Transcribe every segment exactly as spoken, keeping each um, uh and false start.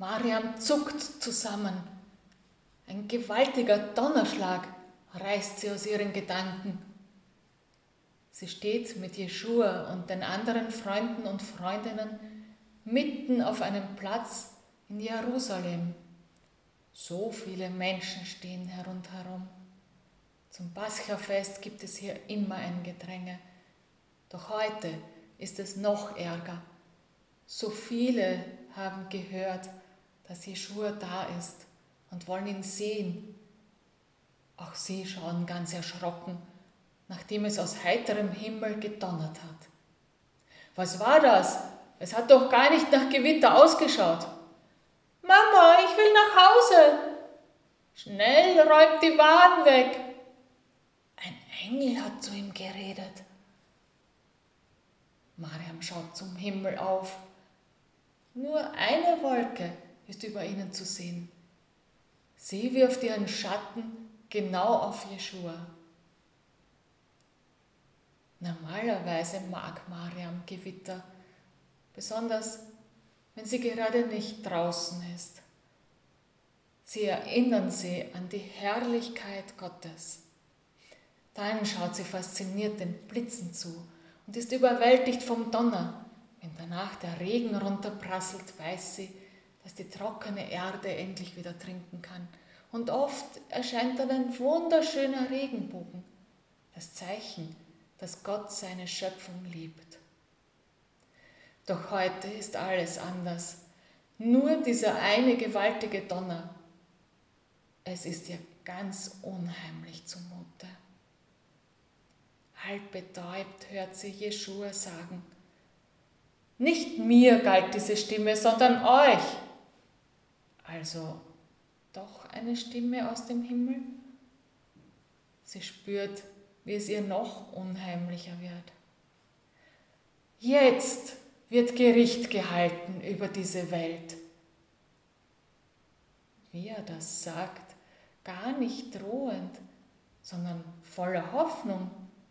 Mariam zuckt zusammen. Ein gewaltiger Donnerschlag reißt sie aus ihren Gedanken. Sie steht mit Jeschua und den anderen Freunden und Freundinnen mitten auf einem Platz in Jerusalem. So viele Menschen stehen rundherum. Zum Paschafest gibt es hier immer ein Gedränge. Doch heute ist es noch ärger. So viele haben gehört, dass Jeschua da ist und wollen ihn sehen. Auch sie schauen ganz erschrocken, nachdem es aus heiterem Himmel gedonnert hat. Was war das? Es hat doch gar nicht nach Gewitter ausgeschaut. Mama, ich will nach Hause. Schnell, räumt die Wagen weg. Ein Engel hat zu ihm geredet. Mariam schaut zum Himmel auf. Nur eine Wolke ist über ihnen zu sehen. Sie wirft ihren Schatten genau auf Jeschua. Normalerweise mag Mariam Gewitter, besonders wenn sie gerade nicht draußen ist. Sie erinnern sie an die Herrlichkeit Gottes. Dann schaut sie fasziniert den Blitzen zu und ist überwältigt vom Donner. Wenn danach der Regen runterprasselt, weiß sie, dass die trockene Erde endlich wieder trinken kann. Und oft erscheint dann ein wunderschöner Regenbogen, das Zeichen, dass Gott seine Schöpfung liebt. Doch heute ist alles anders. Nur dieser eine gewaltige Donner. Es ist ihr ganz unheimlich zumute. Halb betäubt hört sie Jeschua sagen: Nicht mir galt diese Stimme, sondern euch. Also doch eine Stimme aus dem Himmel? Sie spürt, wie es ihr noch unheimlicher wird. Jetzt wird Gericht gehalten über diese Welt. Wie er das sagt, gar nicht drohend, sondern voller Hoffnung.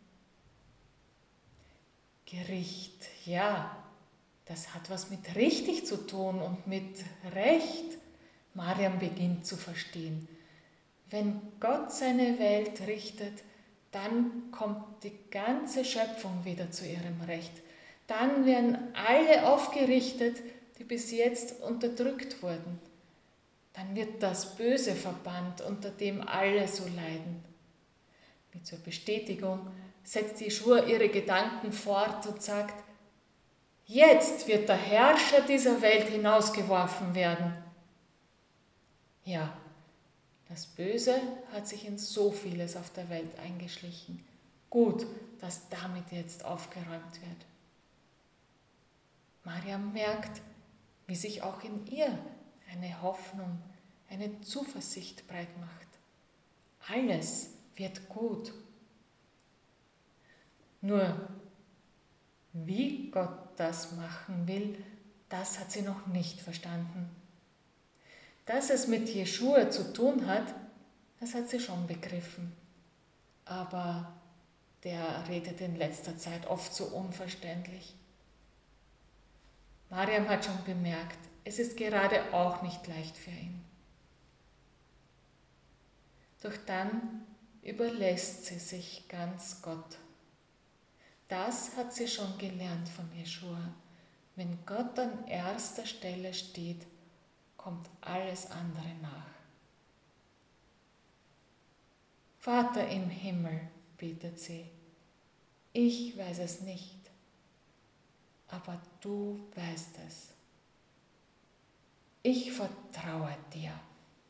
Gericht, ja, das hat was mit richtig zu tun und mit Recht. Mariam beginnt zu verstehen. Wenn Gott seine Welt richtet, dann kommt die ganze Schöpfung wieder zu ihrem Recht. Dann werden alle aufgerichtet, die bis jetzt unterdrückt wurden. Dann wird das Böse verbannt, unter dem alle so leiden. Mit zur Bestätigung setzt Jeschua ihre Gedanken fort und sagt: Jetzt wird der Herrscher dieser Welt hinausgeworfen werden. Ja, das Böse hat sich in so vieles auf der Welt eingeschlichen. Gut, dass damit jetzt aufgeräumt wird. Mariam merkt, wie sich auch in ihr eine Hoffnung, eine Zuversicht breit macht. Alles wird gut. Nur, wie Gott das machen will, das hat sie noch nicht verstanden. Dass es mit Jeschua zu tun hat, das hat sie schon begriffen. Aber der redet in letzter Zeit oft so unverständlich. Mariam hat schon bemerkt, es ist gerade auch nicht leicht für ihn. Doch dann überlässt sie sich ganz Gott. Das hat sie schon gelernt von Jeschua. Wenn Gott an erster Stelle steht, kommt alles andere nach. Vater im Himmel, betet sie, ich weiß es nicht, aber du weißt es. Ich vertraue dir.